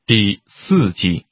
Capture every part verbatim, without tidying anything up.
第四集。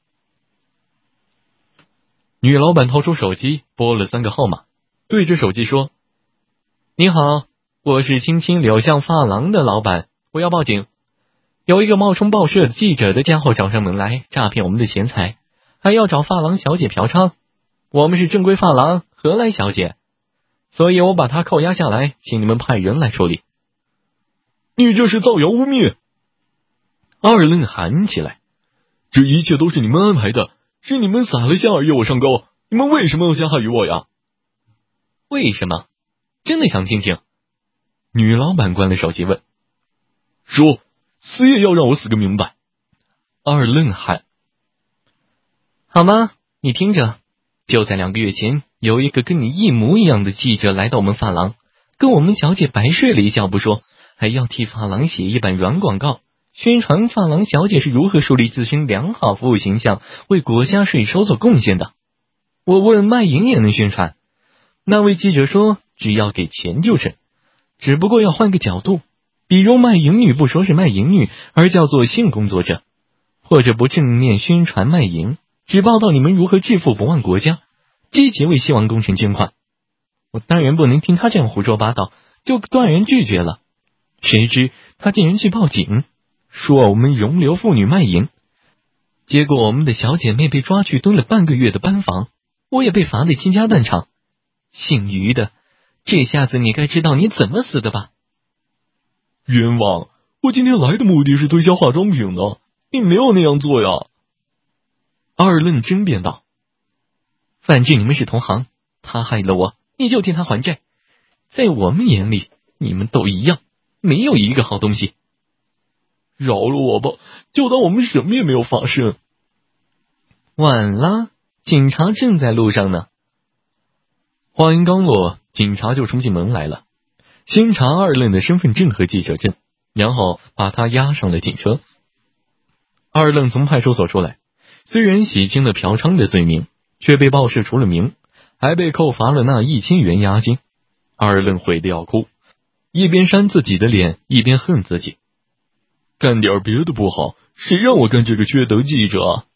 女老板掏出手机拨了三个号码，对着手机说：你好，我是青青柳巷发廊的老板，我要报警。有一个冒充报社记者的家伙找上门来诈骗我们的钱财，还要找发廊小姐嫖娼。我们是正规发廊，何来小姐？所以我把他扣押下来，请你们派人来处理。 你这是造谣污蔑！ 二愣喊起来， 这一切都是你们安排的，是你们撒了下野我上钩，你们为什么要陷害于我呀？ 为什么？真的想听听。女老板关了手机问。 说，死也要让我死个明白！ 二愣喊。好吗？你听着，就在两个月前，有一个跟你一模一样的记者来到我们发廊，跟我们小姐白睡了一觉不说，还要替发廊写一版软广告，宣传发廊小姐是如何树立自身良好服务形象，为国家税收做贡献的。我问卖淫也能宣传，那位记者说只要给钱就成，只不过要换个角度，比如卖淫女不说是卖淫女，而叫做性工作者，或者不正面宣传卖淫，只报道你们如何致富不忘国家，积极为希望工程捐款。我当然不能听他这样胡说八道，就断然拒绝了。谁知他竟然去报警，说我们容留妇女卖淫，结果我们的小姐妹被抓去蹲了半个月的班房，我也被罚得倾家荡产。姓于的，这下子你该知道你怎么死的吧？ 冤枉！我今天来的目的是推销化妆品的，你没有那样做呀！ 二愣争辩道。反正你们是同行，他害了我，你就替他还债。在我们眼里，你们都一样，没有一个好东西。 饶了我吧，就当我们什么也没有发生。 晚了，警察正在路上呢。 话音刚落，警察就冲进门来了，先查二愣的身份证和记者证，然后把他押上了警车。 二愣从派出所出来，虽然洗清了嫖娼的罪名，却被报社除了名，还被扣罚了那一千元押金。二愣悔得要哭，一边扇自己的脸，一边恨自己。 干点别的不好，谁让我干这个缺德记者啊？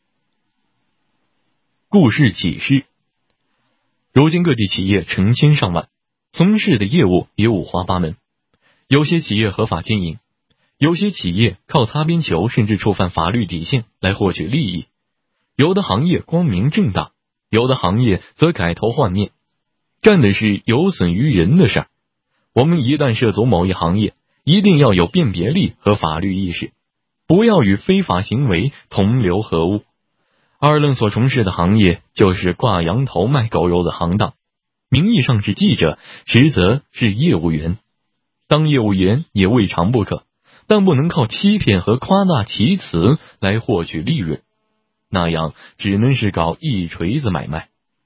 故事启示：如今各地企业成千上万，从事的业务也五花八门。有些企业合法经营，有些企业靠擦边球甚至触犯法律底线来获取利益，有的行业光明正大，有的行业则改头换面，干的是有损于人的事儿。我们一旦涉足某一行业，一定要有辨别力和法律意识，不要与非法行为同流合污。二愣所从事的行业就是挂羊头卖狗肉的行当，名义上是记者，实则是业务员。当业务员也未尝不可，但不能靠欺骗和夸大其词来获取利润，那样只能是搞一锤子买卖。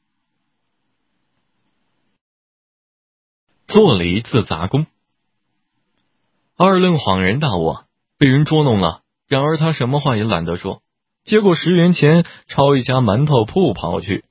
做了一次杂工，二愣恍然大悟，被人捉弄了，然而他什么话也懒得说，结果十元钱朝一家馒头铺跑去。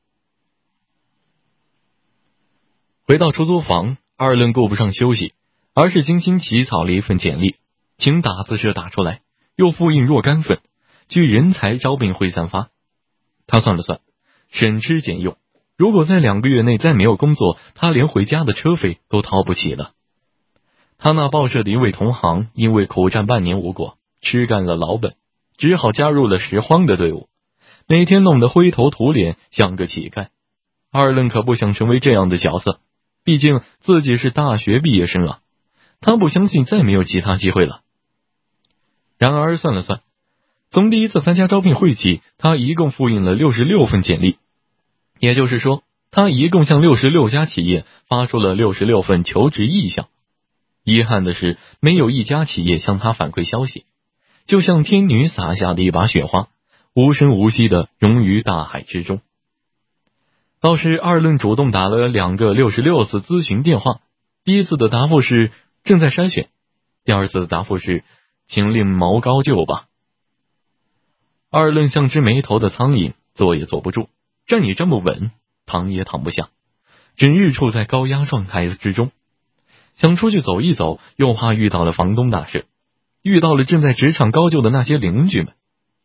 回到出租房，二愣顾不上休息，而是精心起草了一份简历，请打字社打出来，又复印若干份，据人才招聘会散发。他算了算，省吃俭用，如果在两个月内再没有工作，他连回家的车费都掏不起了。他那报社的一位同行因为苦战半年无果，吃干了老本，只好加入了拾荒的队伍，每天弄得灰头土脸，像个乞丐。二愣可不想成为这样的角色，毕竟自己是大学毕业生啊，他不相信再没有其他机会了。然而算了算，从第一次参加招聘会起，他一共复印了六十六份简历，也就是说，他一共向六十六家企业发出了六十六份求职意向。遗憾的是，没有一家企业向他反馈消息，就像天女洒下的一把雪花，无声无息地融于大海之中。倒是二愣主动打了两个六十六次咨询电话，第一次的答复是正在筛选，第二次的答复是请另谋高就吧。二愣像只没头的苍蝇，坐也坐不住，站也站不稳，躺也躺不下，整日处在高压状态之中。想出去走一走，又怕遇到了房东大事，遇到了正在职场高就的那些邻居们。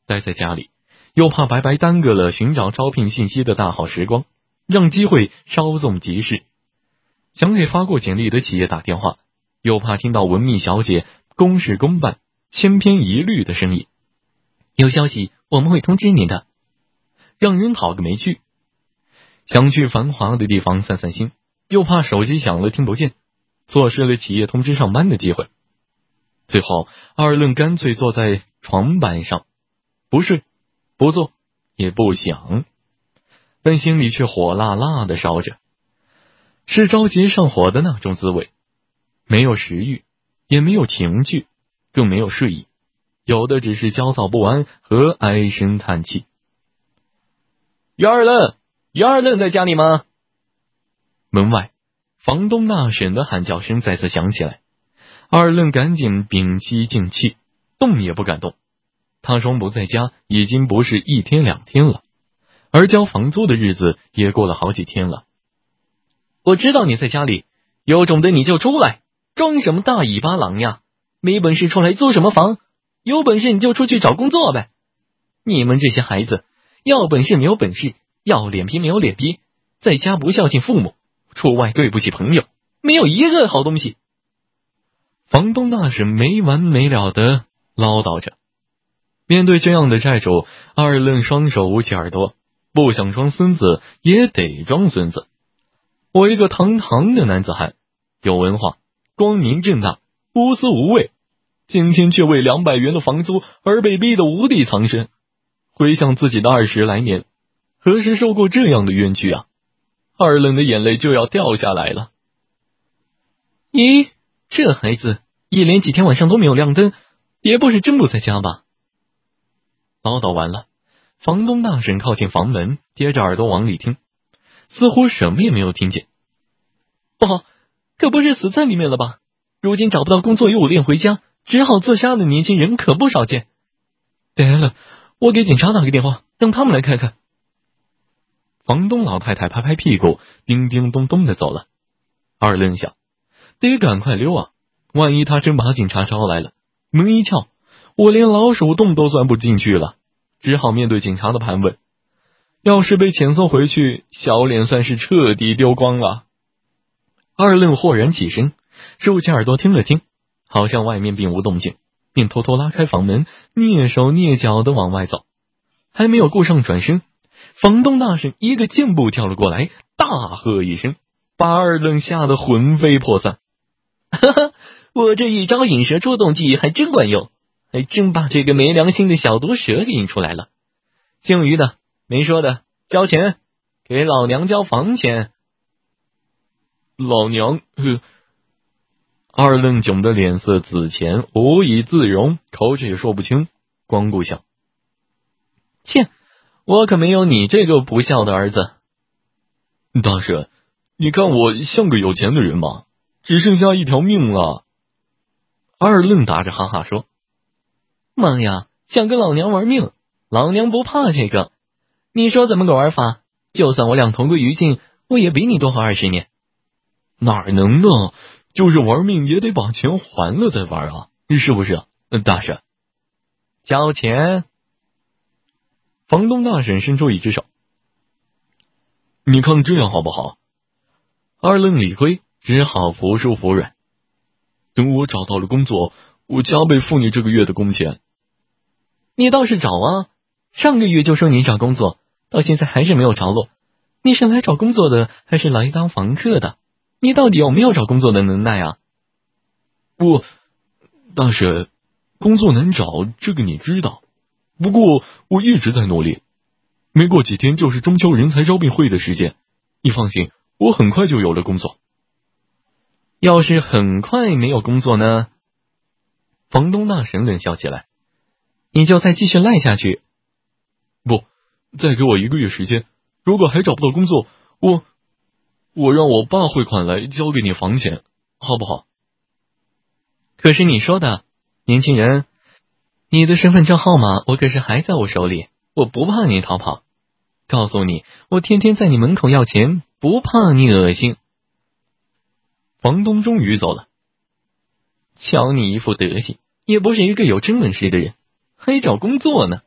待在家里，又怕白白耽搁了寻找招聘信息的大好时光，让机会稍纵即逝。想给发过简历的企业打电话，又怕听到文秘小姐公事公办、千篇一律的声音。有消息我们会通知您的，让人好个没趣。想去繁华的地方散散心，又怕手机响了听不见，错失了企业通知上班的机会。最后二愣干脆坐在床板上，不睡不做也不想，但心里却火辣辣的烧着，是着急上火的那种滋味。没有食欲，也没有情趣，更没有睡意，有的只是焦躁不安和唉声叹气。于二愣，于二愣在家里吗？门外房东大婶的喊叫声再次响起来，二愣赶紧屏息静气，动也不敢动。他双不在家已经不是一天两天了，而交房租的日子也过了好几天了。我知道你在家里，有种的你就出来，装什么大尾巴狼呀？没本事出来租什么房？有本事你就出去找工作呗！你们这些孩子，要本事没有本事，要脸皮没有脸皮，在家不孝敬父母，出外对不起朋友，没有一个好东西。房东大婶没完没了的唠叨着。面对这样的债主，二愣双手捂起耳朵，不想装孙子也得装孙子。我一个堂堂的男子汉，有文化，光明正大，无私无畏，今天却为两百元的房租而被逼得无地藏身。回想自己的二十来年，何时受过这样的冤屈啊？二愣的眼泪就要掉下来了。咦，这孩子一连几天晚上都没有亮灯，别不是真不在家吧？唠叨完了，房东大婶靠近房门，贴着耳朵往里听，似乎什么也没有听见。不好，可不是死在里面了吧？如今找不到工作又午练回家，只好自杀的年轻人可不少见。呆了，我给警察打个电话，让他们来看看。房东老太太拍拍屁股，叮叮咚咚的走了。二愣想，得赶快溜啊，万一他真把警察招来了，门一撬，我连老鼠洞都钻不进去了，只好面对警察的盘问。要是被遣送回去，小脸算是彻底丢光了。二愣豁然起身，竖起耳朵听了听，好像外面并无动静，便偷偷拉开房门，蹑手蹑脚的往外走。还没有顾上转身，房东大婶一个箭步跳了过来，大喝一声，把二愣吓得魂飞魄散。哈哈，我这一招引蛇出洞计还真管用，还真把这个没良心的小毒蛇给引出来了。姓于的没说的交钱，给老娘交房钱。老娘呵，二愣囧的脸色紫浅，无以自容，口齿也说不清，光顾笑。切，我可没有你这个不孝的儿子。大婶，你看我像个有钱的人吗？只剩下一条命了。二愣打着哈哈说。妈呀，想跟老娘玩命，老娘不怕这个。你说怎么个玩法？就算我俩同归于尽，我也比你多活二十年。哪能呢？就是玩命也得把钱还了再玩啊，是不是？大婶，交钱。房东大婶伸出一只手，你看这样好不好？二愣理亏，只好服输服软。等我找到了工作，我加倍付你这个月的工钱。你倒是找啊！上个月就说你找工作，到现在还是没有着落。你是来找工作的，还是来当房客的？你到底有没有找工作的能耐啊？我，大婶，工作难找，这个你知道。不过我一直在努力，没过几天就是中秋人才招聘会的时间，你放心，我很快就有了工作。要是很快没有工作呢？房东大婶冷笑起来，你就再继续赖下去。不，再给我一个月时间，如果还找不到工作，我我让我爸汇款来交给你房钱，好不好？可是你说的，年轻人，你的身份证号码我可是还在我手里，我不怕你逃跑。告诉你，我天天在你门口要钱，不怕你恶心。房东终于走了。瞧你一副德行，也不是一个有真本事的人，还找工作呢。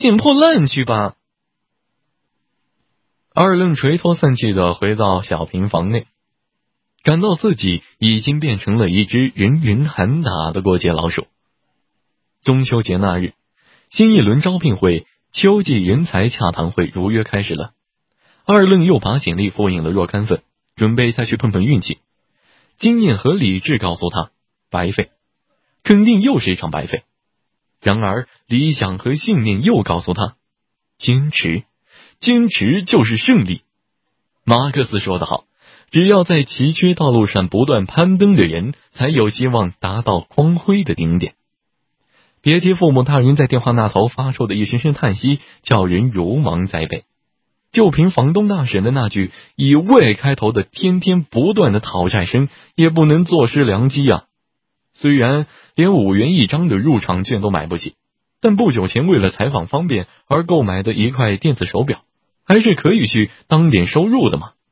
捡破烂去吧。 二愣垂头丧气的回到小平房内，感到自己已经变成了一只人人喊打的过街老鼠。中秋节那日，新一轮招聘会秋季人才洽谈会如约开始了。二愣又把简历复印了若干份，准备再去碰碰运气。经验和理智告诉他，白费，肯定又是一场白费。然而理想和信念又告诉他，坚持，坚持就是胜利。马克思说得好，只要在崎岖道路上不断攀登的人，才有希望达到光辉的顶点。别提父母大人在电话那头发出的一声声叹息，叫人如芒在背。就凭房东大婶的那句以未开头的天天不断的讨债声，也不能坐失良机啊。虽然连五元一张的入场券都买不起，但不久前为了采访方便而购买的一块电子手表，还是可以去当点收入的嘛。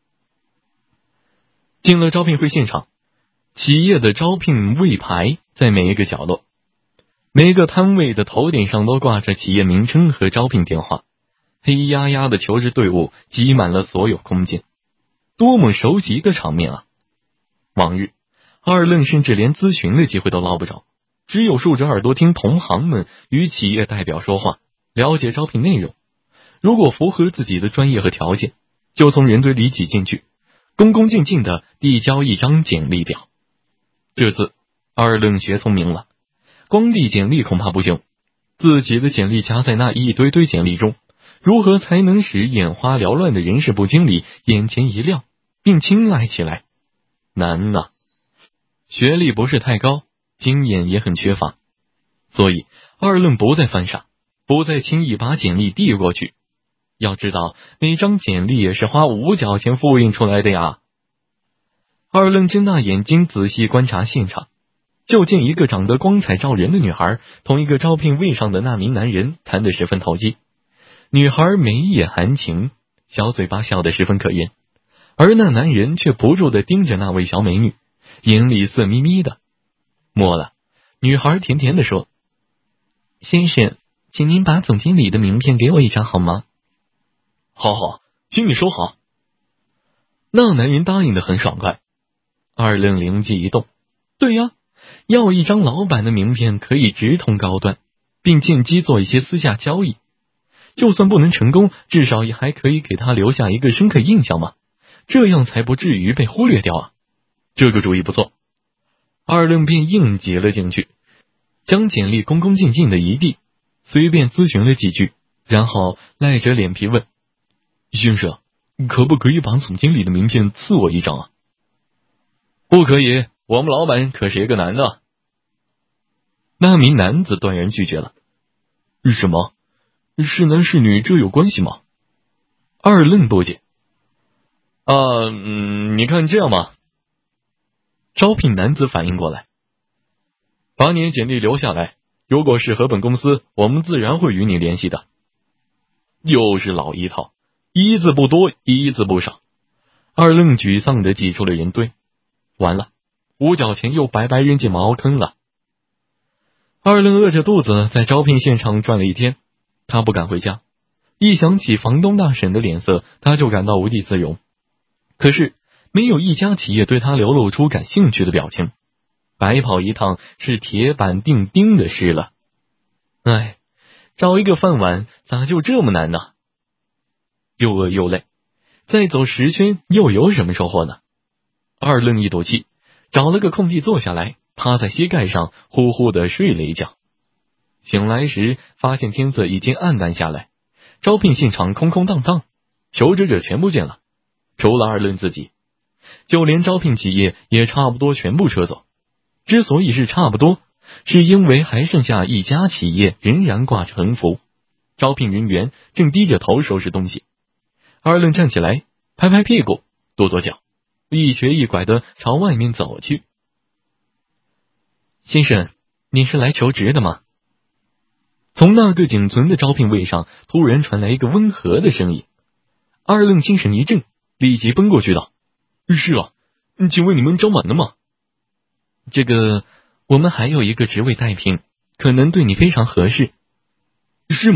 进了招聘会现场，企业的招聘位牌在每一个角落，每个摊位的头顶上都挂着企业名称和招聘电话，黑压压的求职队伍挤满了所有空间，多么熟悉的场面啊！往日二愣甚至连咨询的机会都捞不着，只有竖着耳朵听同行们与企业代表说话，了解招聘内容。如果符合自己的专业和条件，就从人堆里挤进去，恭恭敬敬的递交一张简历表。这次二愣学聪明了，光递简历恐怕不行，自己的简历夹在那一堆堆简历中，如何才能使眼花缭乱的人事部经理眼前一亮，并青睐起来？难啊！学历不是太高，经验也很缺乏，所以二愣不再犯傻，不再轻易把简历递过去。要知道，每张简历也是花五角钱复印出来的呀。二愣睁大眼睛仔细观察现场，就见一个长得光彩照人的女孩同一个招聘位上的那名男人谈得十分投机。女孩眉眼含情，小嘴巴笑得十分可厌，而那男人却不住地盯着那位小美女，眼里色眯眯的。末了，女孩甜甜地说：“先生，请您把总经理的名片给我一张好吗？”“好好，请你收好。”那男人答应得很爽快。二愣灵机一动，对呀，要一张老板的名片可以直通高端，并借机做一些私下交易。就算不能成功，至少也还可以给他留下一个深刻印象嘛，这样才不至于被忽略掉啊。这个主意不错。二愣便应接了进去，将简历恭恭敬敬的一递，随便咨询了几句，然后赖着脸皮问：“先生，可不可以把总经理的名片赐我一张啊？”“不可以，我们老板可是一个男的。”那名男子断然拒绝了。“什么？是男是女这有关系吗？”二愣不解。啊，嗯，你看这样吧。招聘男子反应过来，把你的简历留下来，如果适合本公司，我们自然会与你联系的。又是老一套，一字不多，一字不少。二愣沮丧地挤出了人堆，完了，五角钱又白白扔进茅坑了。二愣饿着肚子在招聘现场转了一天，他不敢回家，一想起房东大婶的脸色，他就感到无地自容。可是没有一家企业对他流露出感兴趣的表情，白跑一趟是铁板钉钉的事了。哎，找一个饭碗咋就这么难呢？又饿又累，再走十圈又有什么收获呢？二愣一赌气，找了个空地坐下来，趴在膝盖上呼呼的睡了一觉。醒来时发现天色已经暗淡下来，招聘现场空空荡荡，求职者全不见了，除了二愣自己，就连招聘企业也差不多全部撤走。之所以是差不多，是因为还剩下一家企业仍然挂着横幅，招聘人员正低着头收拾东西。二愣站起来，拍拍屁股，跺跺脚，一瘸一拐的朝外面走去。“先生，你是来求职的吗？”从那个仅存的招聘位上突然传来一个温和的声音。二愣精神一振，立即奔过去道：“是啊，请问你们招满了吗？”“这个，我们还有一个职位待聘，可能对你非常合适。”“是吗？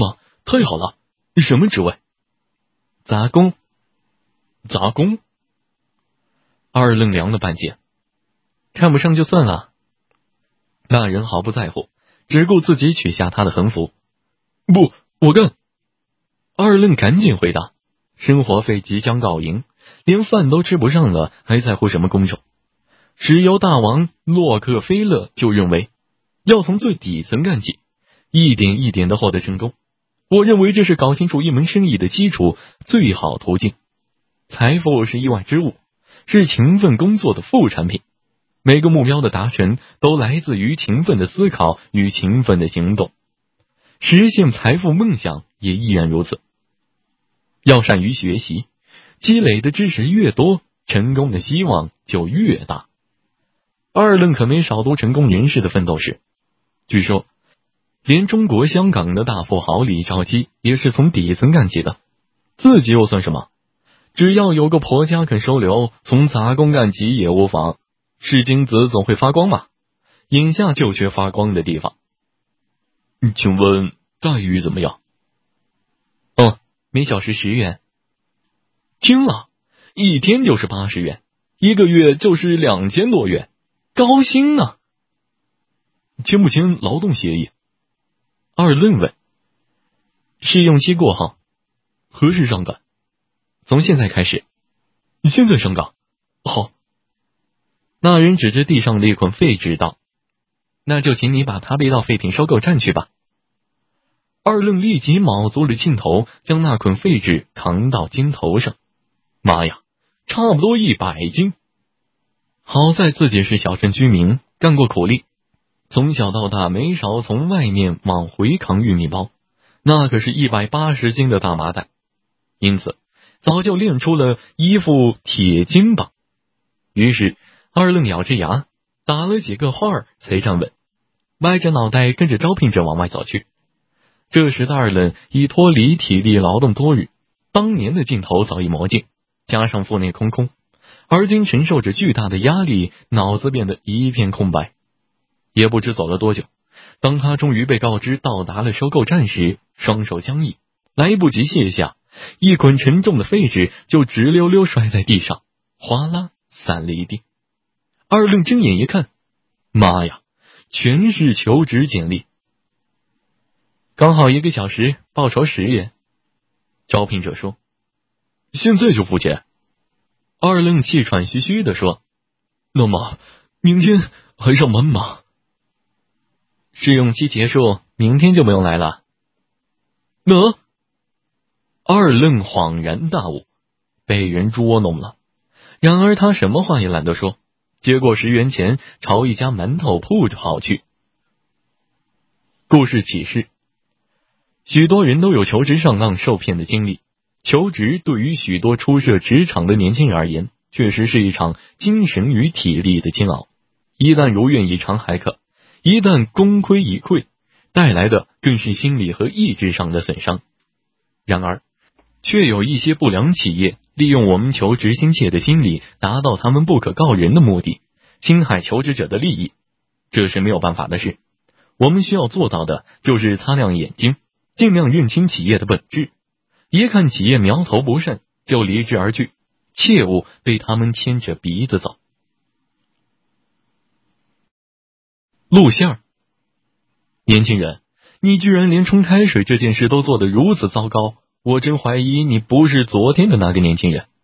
太好了，什么职位？ 杂工。 杂工？ 二愣凉了半截，看不上就算了。那人毫不在乎，只顾自己取下他的横幅。 不，我干！ 二愣赶紧回答，生活费即将告罄，连饭都吃不上了，还在乎什么工种？石油大王洛克菲勒就认为，要从最底层干起，一点一点的获得成功。我认为这是搞清楚一门生意的基础最好途径。财富是意外之物，是勤奋工作的副产品。每个目标的达成都来自于勤奋的思考与勤奋的行动。实现财富梦想也依然如此。要善于学习，积累的知识越多，成功的希望就越大。二愣可没少读成功人士的奋斗史。据说，连中国香港的大富豪李兆基也是从底层干起的。自己又算什么？只要有个婆家肯收留，从杂工干起也无妨。是金子总会发光嘛，眼下就缺发光的地方。 请问待遇怎么样？ 哦，每小时十元。 听了，一天就是八十元，一个月就是两千多元，高薪啊！签不签劳动协议？ 二愣问。试用期过后。 何时上岗？ 从现在开始。 现在上岗？好。 那人指着地上的一捆废纸道：“那就请你把它背到废品收购站去吧。”二愣立即卯足了劲头，将那捆废纸扛到肩头上。 妈呀，差不多一百斤！ 好在自己是小镇居民，干过苦力，从小到大没少从外面往回扛玉米包，那可是一百八十斤的大麻袋，因此早就练出了一副铁筋膀。于是二愣咬着牙，打了几个画儿才站稳，歪着脑袋跟着招聘者往外走去。这时的二愣已脱离体力劳动多日，当年的劲头早已磨尽，加上腹内空空，而今承受着巨大的压力，脑子变得一片空白。也不知走了多久，当他终于被告知到达了收购站时，双手僵硬，来不及卸下，一捆沉重的废纸就直溜溜摔在地上，哗啦散了一地。二愣睁眼一看，妈呀，全是求职简历。刚好一个小时，报酬十元。招聘者说：“ 现在就付钱。” 二愣气喘吁吁地说：“ 那么明天还上班吗？” 试用期结束，明天就不用来了。 那、啊、 二愣恍然大悟，被人捉弄了。然而他什么话也懒得说，接过十元钱，朝一家馒头铺跑去。故事启示：许多人都有求职上当受骗的经历。求职对于许多初涉职场的年轻人而言，确实是一场精神与体力的煎熬。一旦如愿以偿还可，一旦功亏一篑，带来的更是心理和意志上的损伤。然而，却有一些不良企业利用我们求职心切的心理，达到他们不可告人的目的，侵害求职者的利益。这是没有办法的事。我们需要做到的就是擦亮眼睛，尽量认清企业的本质。一看企业苗头不善，就离之而去，切勿被他们牵着鼻子走。露馅儿，年轻人，你居然连冲开水这件事都做得如此糟糕，我真怀疑你不是昨天的那个年轻人。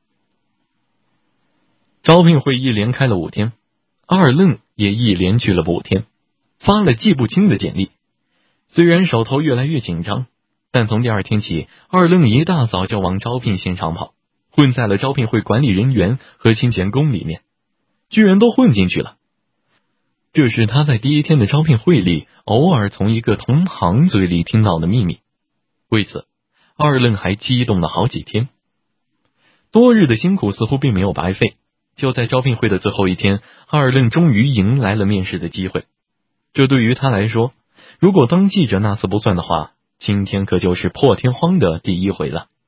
招聘会一连开了五天，二愣也一连去了五天，发了记不清的简历。虽然手头越来越紧张，但从第二天起，二愣一大早就往招聘现场跑，混在了招聘会管理人员和清洁工里面，居然都混进去了。这是他在第一天的招聘会里偶尔从一个同行嘴里听到的秘密。为此，二愣还激动了好几天。多日的辛苦似乎并没有白费，就在招聘会的最后一天，二愣终于迎来了面试的机会。这对于他来说，如果当记者那次不算的话，今天可就是破天荒的第一回了。